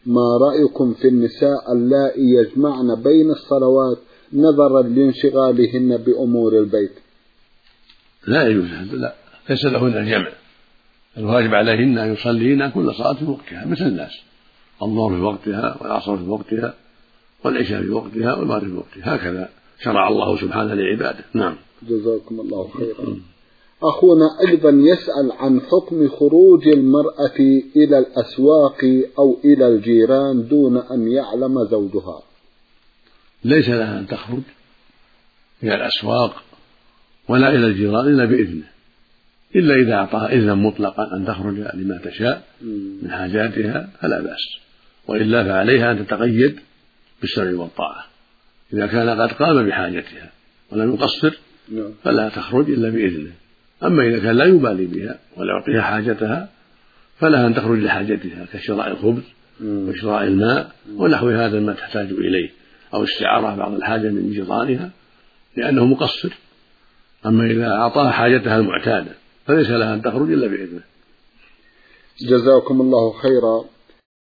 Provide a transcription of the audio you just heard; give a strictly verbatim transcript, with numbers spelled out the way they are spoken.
ما رأيكم في النساء اللائي يجمعن بين الصلوات نظرا لانشغالهن بأمور البيت؟ لا يجوز، لا، ليس لهن الجمع، الواجب عليهن أن يصلين كل صلاة في وقتها مثل الناس، الظهر في وقتها والعصر في وقتها والعشاء في وقتها والمغرب في وقتها، هكذا شرع الله سبحانه لعباده. نعم. جزاكم الله خيرا. أخونا أيضا يسأل عن حكم خروج المرأة إلى الأسواق أو إلى الجيران دون أن يعلم زوجها. ليس لها أن تخرج إلى الأسواق ولا إلى الجيران إلا بإذنه، إلا إذا أعطاها إذنا مطلقا أن تخرج لما تشاء من حاجاتها فلا بأس، وإلا فعليها أن تتقيد بالسمع والطاعة. إذا كان قد قام بحاجتها ولم يقصر فلا تخرج إلا بإذنه. أما إذا كان لا يبالي بها ولا يعطيها حاجتها فلها أن تخرج لحاجتها كشراء الخبز وشراء الماء ونحو هذا ما تحتاج إليه، أو استعارة بعض الحاجة من جيرانها لأنه مقصر. أما إذا أعطاها حاجتها المعتادة فليس لها أن تخرج إلا بإذنه. جزاكم الله خيرا.